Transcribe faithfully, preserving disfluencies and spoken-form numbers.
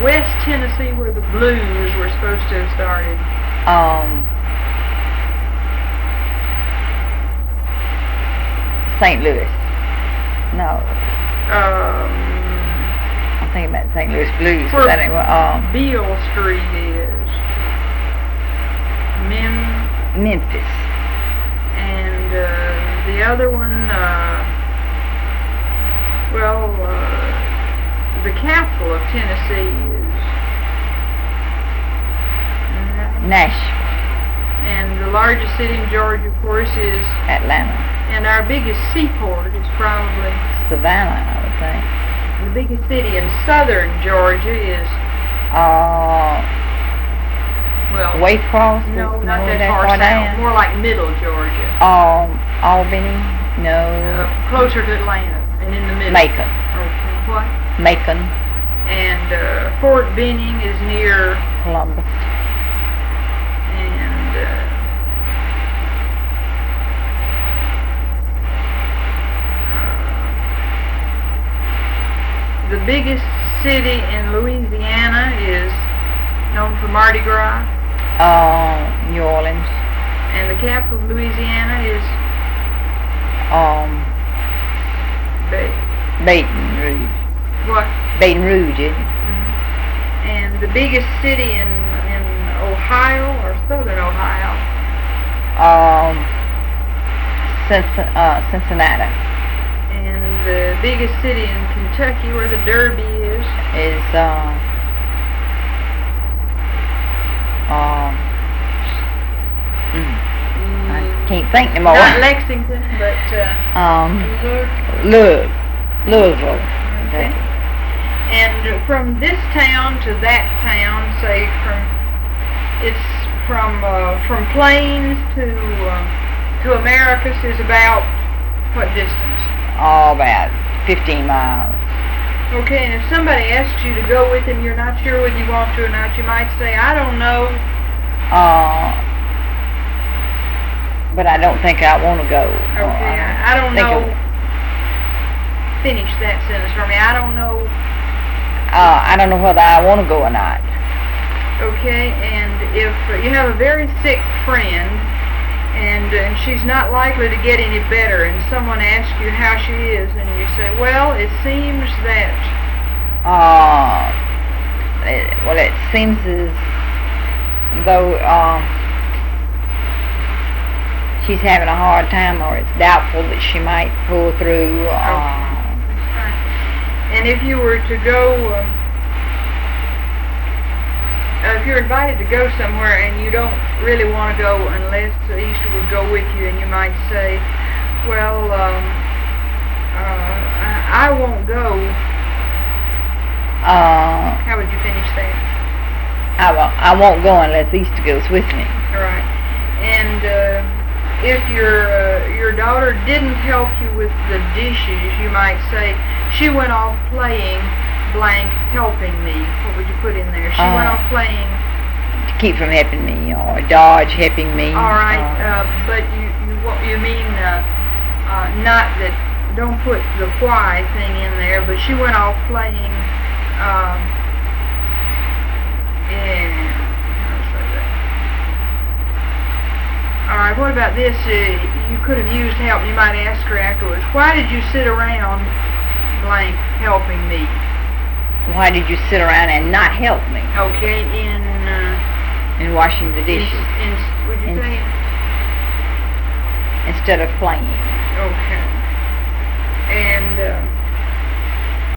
West Tennessee where the blues were supposed to have started? Um, Saint Louis. No. Um, I'm thinking about Saint Louis blues. Where But anyway, um, Beale Street is. Mem- Memphis. and uh, the other one, uh, well, uh, the capital of Tennessee is Nashville. And the largest city in Georgia, of course, is Atlanta. And our biggest seaport is probably Savannah, I would think. The biggest city in southern Georgia is Uh, well, Waycross? no, not no, that far south. down. More like middle Georgia. Um, Albany? No. Uh, closer to Atlanta and in the middle. Macon. Okay. What? Macon. And uh, Fort Benning is near Columbus. and uh, uh, the biggest city in Louisiana is known for Mardi Gras. Uh, New Orleans. And the capital of Louisiana is Um, Ba- Baton Rouge. what? Baton Rouge, isn't it? Mhm. And the biggest city in in Ohio or southern Ohio. Um, Cinc- uh, Cincinnati And the biggest city in Kentucky where the Derby is. is, uh, um, mm, I can't think anymore. Not Lexington, but uh, um, Louis- Louis, Louisville. Okay. And from this town to that town, say from it's from uh, from Plains to uh, to Americus is about what distance? Oh, about fifteen miles. Okay, and if somebody asks you to go with them, you're not sure whether you want to or not, you might say, I don't know. Uh, but I don't think I want to go. Okay, Uh, I, I don't think know. it- Finish that sentence for me. I don't know. Uh, I don't know whether I want to go or not. Okay, and if you have a very sick friend, and, and she's not likely to get any better, and someone asks you how she is, and you say, well, it seems that, Uh, it, well, it seems as though um, she's having a hard time, or it's doubtful that she might pull through. Uh, and if you were to go, um, uh, if you're invited to go somewhere and you don't really want to go unless Easter would go with you, and you might say, well, um, uh, I, I won't go. uh, How would you finish that? I, won't- I won't go unless Easter goes with me. All right. And uh, if your uh, your daughter didn't help you with the dishes, you might say, she went off playing blank helping me. What would you put in there? She Uh, went off playing. To keep from helping me, or Dodge helping me. All right, uh, uh, but you you wa- you mean uh, uh, not that? Don't put the why thing in there. But she went off playing. Uh, yeah. how to say that? All right. What about this? Uh, you could have used help. You might ask her afterwards. Why did you sit around blank helping me? Why did you sit around and not help me Okay. In. Uh, in washing the in, dishes in would you In- say? instead of playing? Okay. And. Uh,